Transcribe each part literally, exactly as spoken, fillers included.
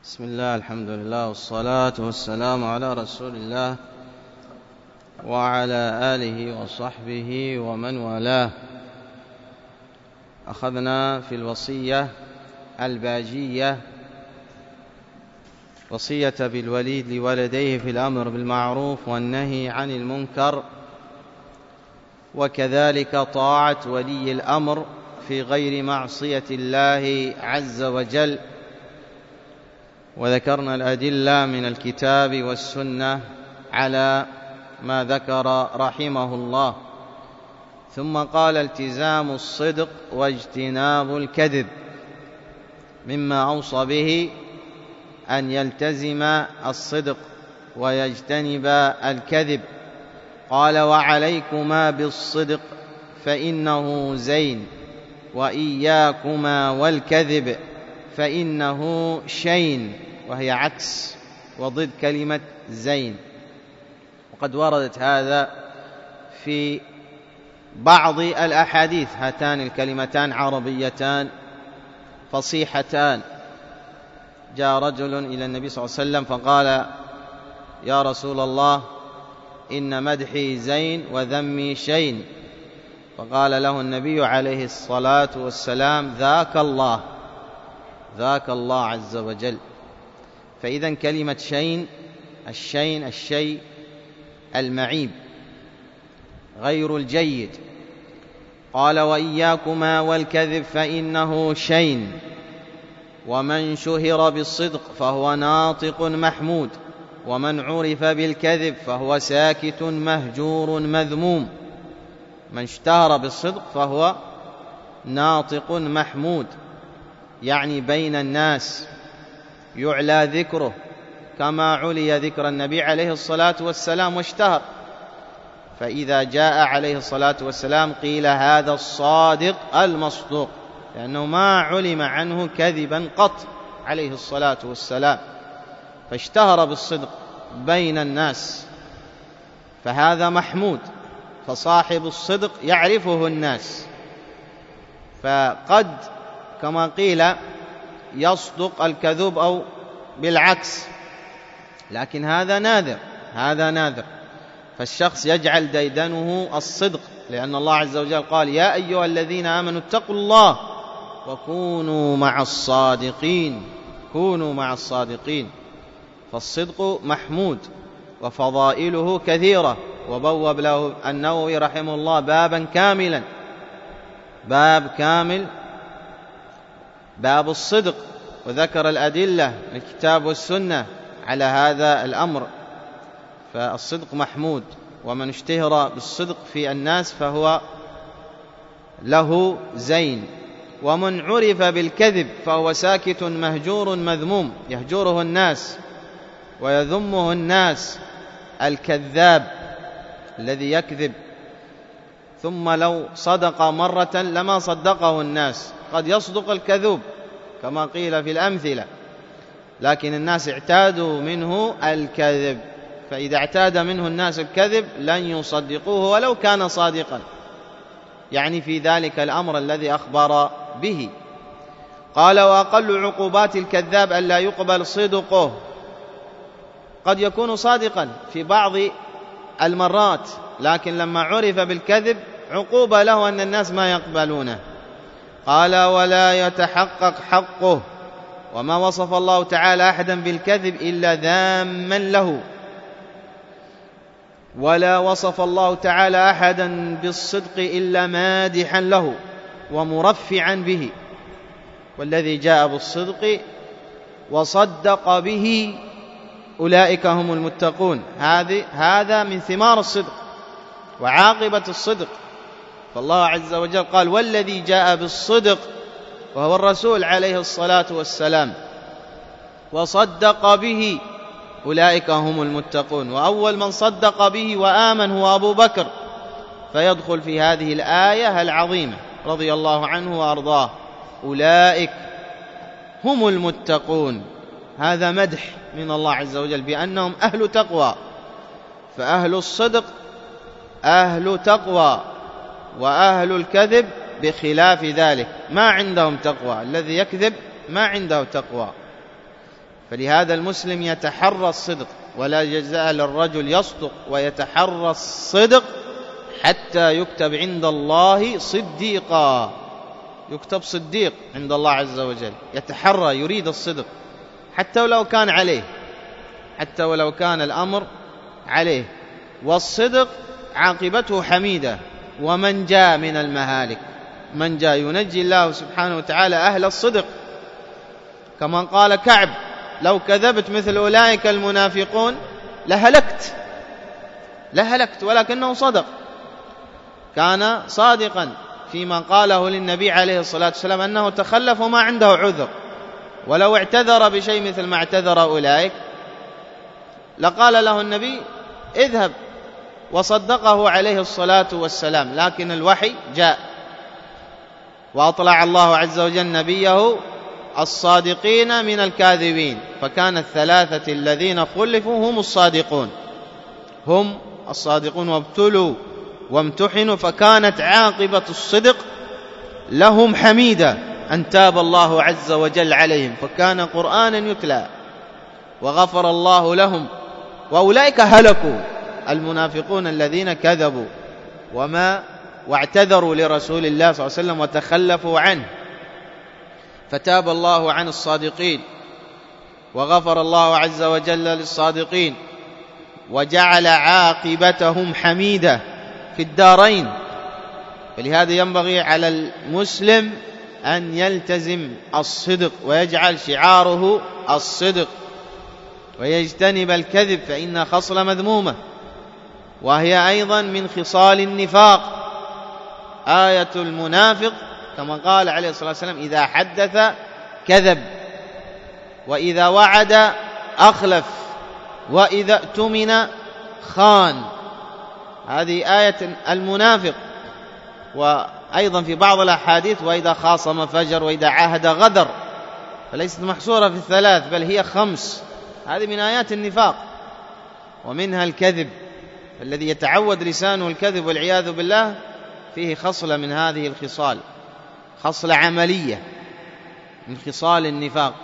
بسم الله، الحمد لله، والصلاة والسلام على رسول الله وعلى آله وصحبه ومن والاه. أخذنا في الوصية الباجية وصية بالوليد لولديه في الأمر بالمعروف والنهي عن المنكر، وكذلك طاعة ولي الأمر في غير معصية الله عز وجل. وذكرنا الأدلة من الكتاب والسنة على ما ذكر رحمه الله. ثم قال: التزام الصدق واجتناب الكذب، مما أوصى به أن يلتزم الصدق ويجتنب الكذب. قال: وعليكما بالصدق فإنه زين، وإياكما والكذب فإنه شين، وهي عكس وضد كلمة زين. وقد وردت هذا في بعض الأحاديث، هاتان الكلمتان عربيتان فصيحتان. جاء رجل إلى النبي صلى الله عليه وسلم فقال: يا رسول الله، إن مدحي زين وذمي شين. فقال له النبي عليه الصلاة والسلام: ذاك الله، ذاك الله عز وجل. فإذا كلمة شين، الشين الشيء المعيب غير الجيد. قال: وإياكما والكذب فإنه شين، ومن شهر بالصدق فهو ناطق محمود، ومن عرف بالكذب فهو ساكت مهجور مذموم. من اشتهر بالصدق فهو ناطق محمود، يعني بين الناس يعلى ذكره كما علي ذكر النبي عليه الصلاة والسلام واشتهر. فإذا جاء عليه الصلاة والسلام قيل: هذا الصادق المصدوق، لأنه ما علم عنه كذبا قط عليه الصلاة والسلام، فاشتهر بالصدق بين الناس، فهذا محمود. فصاحب الصدق يعرفه الناس. فقد كما قيل يصدق الكذوب أو بالعكس، لكن هذا نادر، هذا نادر. فالشخص يجعل ديدنه الصدق، لأن الله عز وجل قال: يا أيها الذين آمنوا اتقوا الله وكونوا مع الصادقين، كونوا مع الصادقين. فالصدق محمود وفضائله كثيرة. وبوب له النووي رحمه الله بابا كاملا، باب كامل، باب الصدق، وذكر الأدلة من الكتاب والسنة على هذا الأمر. فالصدق محمود، ومن اشتهر بالصدق في الناس فهو له زين. ومن عرف بالكذب فهو ساكت مهجور مذموم، يهجره الناس ويذمه الناس. الكذاب الذي يكذب ثم لو صدق مرة لما صدقه الناس، قد يصدق الكذوب كما قيل في الأمثلة، لكن الناس اعتادوا منه الكذب، فإذا اعتاد منه الناس الكذب لن يصدقوه ولو كان صادقا، يعني في ذلك الأمر الذي أخبر به. قال: وأقل عقوبات الكذاب ألا يقبل صدقه. قد يكون صادقا في بعض المرات، لكن لما عرف بالكذب عقوبة له أن الناس ما يقبلونه. قال: ولا يتحقق حقه. وما وصف الله تعالى أحدا بالكذب إلا ذاما له، ولا وصف الله تعالى أحدا بالصدق إلا مادحا له ومرفعا به. والذي جاء بالصدق وصدق به أولئك هم المتقون. هذا من ثمار الصدق وعاقبة الصدق. فالله عز وجل قال: والذي جاء بالصدق، وهو الرسول عليه الصلاة والسلام، وصدق به أولئك هم المتقون. وأول من صدق به وآمن هو أبو بكر، فيدخل في هذه الآية العظيمة رضي الله عنه وأرضاه: أولئك هم المتقون. هذا مدح من الله عز وجل بأنهم أهل تقوى. فأهل الصدق أهل تقوى، وأهل الكذب بخلاف ذلك ما عندهم تقوى. الذي يكذب ما عنده تقوى. فلهذا المسلم يتحرى الصدق، ولا يزال الرجل يصدق ويتحرى الصدق حتى يكتب عند الله صديقا، يكتب صديق عند الله عز وجل، يتحرى يريد الصدق حتى ولو كان عليه، حتى ولو كان الأمر عليه. والصدق عاقبته حميدة ومن جاء من المهالك، من جاء ينجي الله سبحانه وتعالى أهل الصدق، كما قال كعب: لو كذبت مثل أولئك المنافقون لهلكت لهلكت ولكنه صدق، كان صادقا فيما قاله للنبي عليه الصلاة والسلام أنه تخلف وما عنده عذر، ولو اعتذر بشيء مثل ما اعتذر أولئك لقال له النبي اذهب، وصدقه عليه الصلاة والسلام. لكن الوحي جاء وأطلع الله عز وجل نبيه الصادقين من الكاذبين، فكان الثلاثة الذين خلفوا هم الصادقون، هم الصادقون وابتلوا وامتحنوا، فكانت عاقبة الصدق لهم حميدة أن تاب الله عز وجل عليهم، فكان قرآنا يتلى وغفر الله لهم. وأولئك هلكوا المنافقون الذين كذبوا وما واعتذروا لرسول الله صلى الله عليه وسلم وتخلفوا عنه، فتاب الله عن الصادقين وغفر الله عز وجل للصادقين وجعل عاقبتهم حميدة في الدارين. فلهذا ينبغي على المسلم أن يلتزم الصدق ويجعل شعاره الصدق ويجتنب الكذب، فإن خصلة مذمومة، وهي أيضا من خصال النفاق. آية المنافق كما قال عليه الصلاة والسلام: إذا حدث كذب، وإذا وعد أخلف، وإذا اؤتمن خان. هذه آية المنافق. وأيضا في بعض الأحاديث: وإذا خاصم فجر، وإذا عاهد غدر. فليست محصورة في الثلاث بل هي خمس. هذه من آيات النفاق، ومنها الكذب، الذي يتعود لسانه الكذب والعياذ بالله فيه خصلة من هذه الخصال، خصلة عملية من خصال النفاق.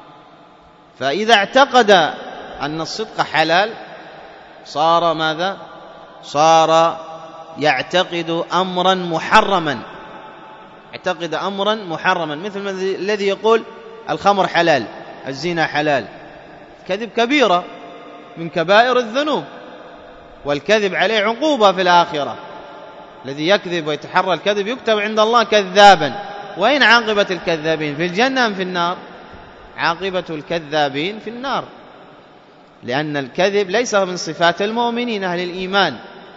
فإذا اعتقد أن الصدق حلال صار ماذا؟ صار يعتقد أمرا محرما، يعتقد أمرا محرما، مثل الذي يقول الخمر حلال، الزنا حلال. الكذب كبيرة من كبائر الذنوب، والكذب عليه عقوبة في الآخرة. الذي يكذب ويتحرى الكذب يكتب عند الله كذابا. وأين عاقبة الكذابين؟ في الجنة أم في النار؟ عاقبة الكذابين في النار، لأن الكذب ليس من صفات المؤمنين أهل الإيمان،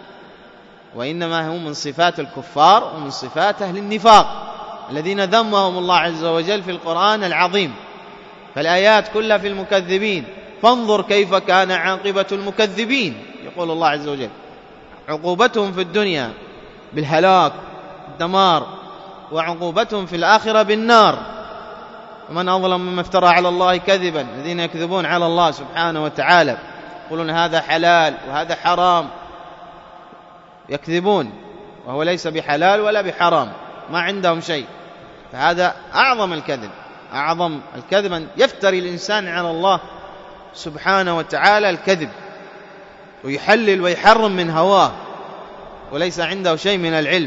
وإنما هو من صفات الكفار ومن صفات أهل النفاق الذين ذمهم الله عز وجل في القرآن العظيم. فالآيات كلها في المكذبين، فانظر كيف كان عاقبة المكذبين. يقول الله عز وجل عقوبتهم في الدنيا بالهلاك الدمار، وعقوبتهم في الآخرة بالنار. ومن أظلم مما افترى على الله كذبا، الذين يكذبون على الله سبحانه وتعالى، يقولون هذا حلال وهذا حرام، يكذبون وهو ليس بحلال ولا بحرام، ما عندهم شيء. فهذا أعظم الكذب، أعظم الكذب أن يفتري الإنسان على الله سبحانه وتعالى الكذب، ويحلل ويحرم من هواه وليس عنده شيء من العلم.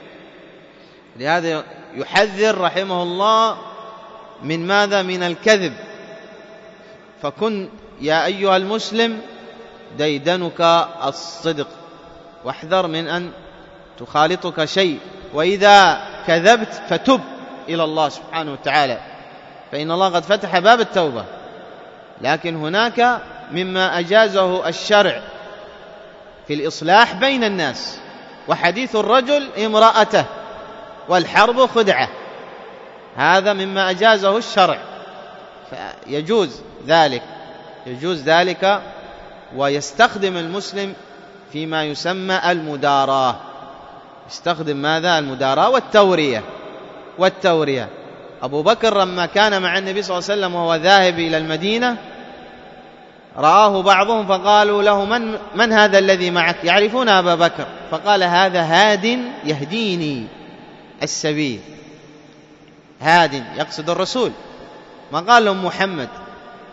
لهذا يحذر رحمه الله من ماذا؟ من الكذب. فكن يا أيها المسلم ديدنك الصدق، واحذر من أن تخالطك شيء. وإذا كذبت فتب إلى الله سبحانه وتعالى، فإن الله قد فتح باب التوبة. لكن هناك مما أجازه الشرع في الإصلاح بين الناس، وحديث الرجل امرأته والحرب خدعة، هذا مما أجازه الشرع، فيجوز ذلك، يجوز ذلك. ويستخدم المسلم فيما يسمى المداراة، يستخدم ماذا؟ المداراة والتورية. والتورية أبو بكر لما كان مع النبي صلى الله عليه وسلم وهو ذاهب إلى المدينة، رآه بعضهم فقالوا له: من, من هذا الذي معك؟ يعرفون أبا بكر. فقال: هذا هاد يهديني السبيل. هاد يقصد الرسول، ما قال لهم محمد،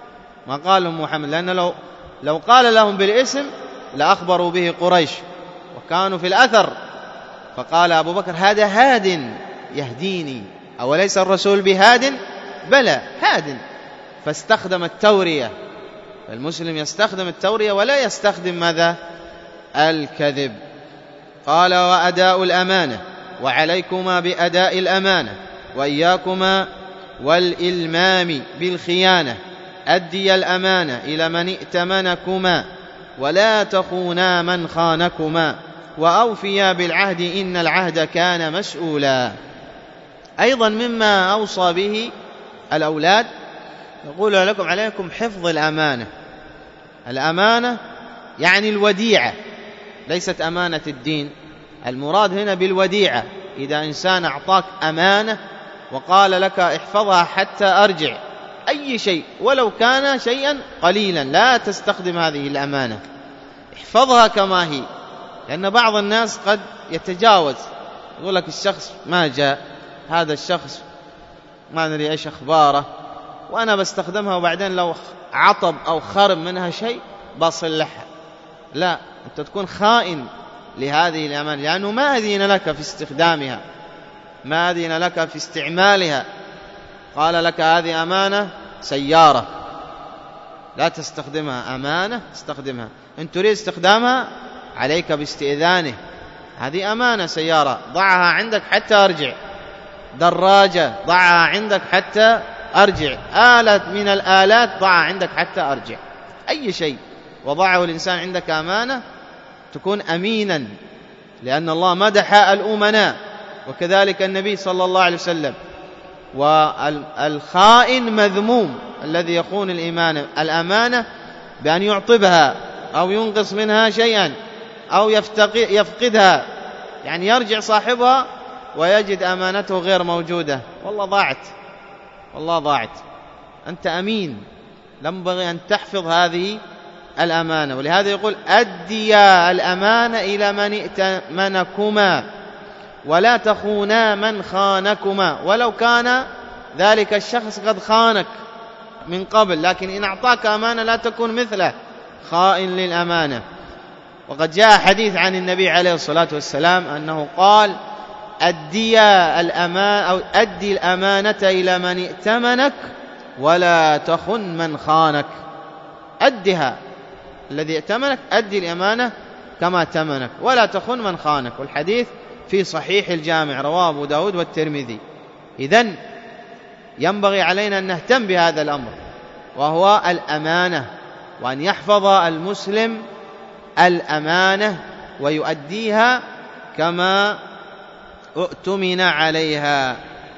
ما قال لهم محمد، لأن لو, لو قال لهم بالاسم لأخبروا به قريش وكانوا في الأثر. فقال أبو بكر هذا هاد يهديني، أوليس الرسول بهاد؟ بلى هاد. فاستخدم التورية، المسلم يستخدم التورية ولا يستخدم ماذا؟ الكذب. قال وأداء الأمانة، وعليكما بأداء الأمانة وإياكما والإلمام بالخيانة، أدي الأمانة إلى من ائتمنكما ولا تخونا من خانكما، وأوفيا بالعهد إن العهد كان مسؤولا. أيضا مما أوصى به الأولاد يقول لكم عليكم حفظ الأمانة. الأمانة يعني الوديعة، ليست أمانة الدين، المراد هنا بالوديعة. إذا إنسان أعطاك أمانة وقال لك احفظها حتى أرجع، أي شيء ولو كان شيئا قليلا لا تستخدم هذه الأمانة، احفظها كما هي. لأن بعض الناس قد يتجاوز، يقول لك الشخص ما جاء، هذا الشخص ما ندري إيش أخباره، وأنا بستخدمها وبعدين لو عطب أو خرب منها شيء بصلحها. لا، أنت تكون خائن لهذه الأمانة، لأنه ما أذن لك في استخدامها، ما أذن لك في استعمالها. قال لك هذه أمانة سيارة لا تستخدمها، أمانة استخدمها، إن تريد استخدامها عليك باستئذانه. هذه أمانة سيارة ضعها عندك حتى أرجع، دراجة ضعها عندك حتى أرجع، آلة من الآلات ضعها عندك حتى أرجع. أي شيء وضعه الإنسان عندك أمانة تكون أمينا، لأن الله مدح الأمناء، وكذلك النبي صلى الله عليه وسلم. والخائن مذموم الذي يخون الأمانة بأن يعطبها أو ينقص منها شيئا أو يفقدها، يعني يرجع صاحبها ويجد أمانته غير موجودة، والله ضاعت، والله ضاعت. أنت أمين، ينبغي أن تحفظ هذه الأمانة. ولهذا يقول أديا الأمانة إلى من ائتمنكما ولا تخونا من خانكما، ولو كان ذلك الشخص قد خانك من قبل، لكن إن أعطاك أمانة لا تكون مثله، خائن للأمانة. وقد جاء حديث عن النبي عليه الصلاة والسلام أنه قال أديا الأمانة أو أدي الأمانة إلى من ائتمنك ولا تخن من خانك. أدها، الذي ائتمنك أدي الأمانة كما ائتمنك ولا تخن من خانك. والحديث في صحيح الجامع رواه أبو داود والترمذي. إذن ينبغي علينا أن نهتم بهذا الأمر، وهو الأمانة، وأن يحفظ المسلم الأمانة ويؤديها كما اؤتمن عليها.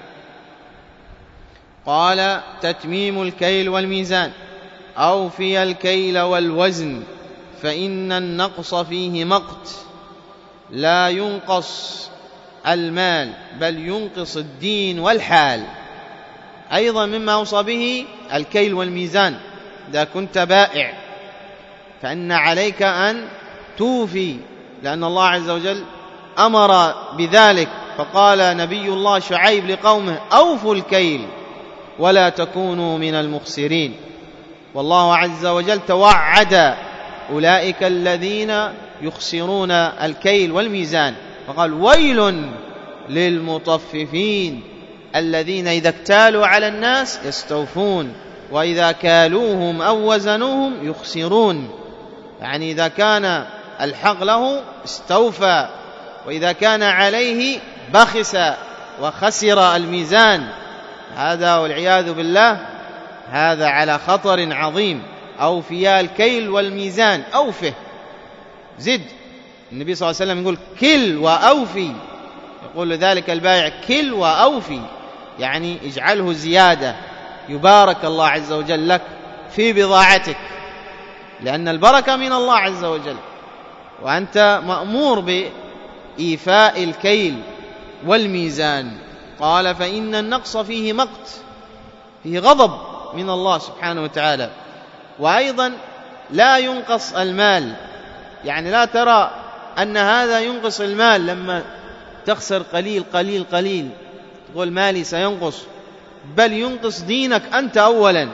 قال تتميم الكيل والميزان، أوفي الكيل والوزن فإن النقص فيه مقت، لا ينقص المال بل ينقص الدين والحال. أيضا مما أوصى به الكيل والميزان، إذا كنت بائع فإن عليك أن توفي، لأن الله عز وجل أمر بذلك، فقال نبي الله شعيب لقومه أوفوا الكيل ولا تكونوا من المخسرين. والله عز وجل توعد أولئك الذين يخسرون الكيل والميزان، فقال ويل للمطففين الذين إذا اكتالوا على الناس يستوفون وإذا كالوهم أو وزنوهم يخسرون. يعني إذا كان الحق له استوفى، وإذا كان عليه بخس وخسر الميزان. هذا والعياذ بالله هذا على خطر عظيم. أوفيا الكيل والميزان، أوفه زد. النبي صلى الله عليه وسلم يقول كل وأوفي، يقول ذلك البائع كل وأوفي، يعني اجعله زيادة، يبارك الله عز وجل لك في بضاعتك، لأن البركة من الله عز وجل، وأنت مأمور بإيفاء الكيل والميزان. قال فإن النقص فيه مقت، فيه غضب من الله سبحانه وتعالى. وأيضا لا ينقص المال، يعني لا ترى أن هذا ينقص المال لما تخسر قليل قليل قليل تقول مالي سينقص، بل ينقص دينك أنت أولا،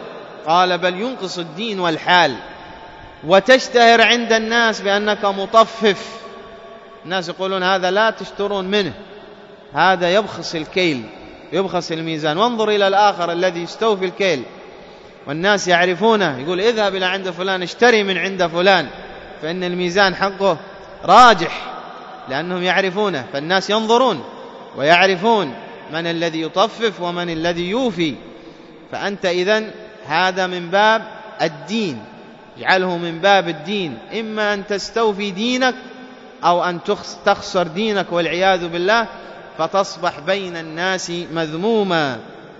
قال بل ينقص الدين والحال، وتشتهر عند الناس بأنك مطفف. الناس يقولون هذا لا تشترون منه، هذا يبخس الكيل، يبخس الميزان. وانظر إلى الآخر الذي يستوفي الكيل والناس يعرفونه، يقول اذهب إلى عند فلان، اشتري من عند فلان، فإن الميزان حقه راجح، لأنهم يعرفونه. فالناس ينظرون ويعرفون من الذي يطفف ومن الذي يوفي. فأنت إذن هذا من باب الدين، اجعله من باب الدين، إما أن تستوفي دينك أو أن تخسر دينك والعياذ بالله، فتصبح بين الناس مذموما.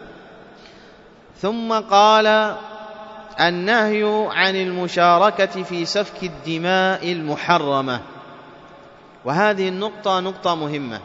ثم قال النهي عن المشاركة في سفك الدماء المحرمة. وهذه النقطة نقطة مهمة،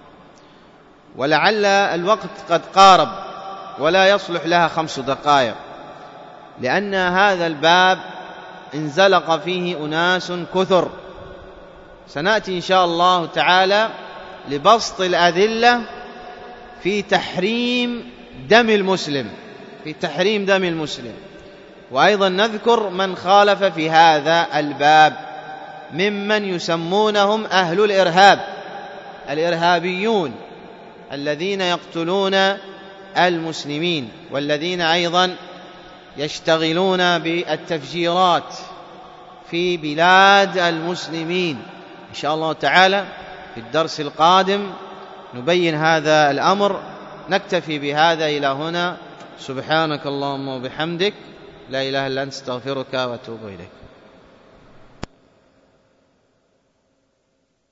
ولعل الوقت قد قارب ولا يصلح لها خمس دقائق، لأن هذا الباب انزلق فيه أناس كثر. سنأتي إن شاء الله تعالى لبسط الأدلة في تحريم دم المسلم، في تحريم دم المسلم، وأيضا نذكر من خالف في هذا الباب ممن يسمونهم أهل الإرهاب، الإرهابيون الذين يقتلون المسلمين، والذين أيضا يشتغلون بالتفجيرات في بلاد المسلمين. إن شاء الله تعالى في الدرس القادم نبين هذا الأمر. نكتفي بهذا إلى هنا. سبحانك اللهم وبحمدك، لا إله إلا أنت، استغفرك وأتوب إليك.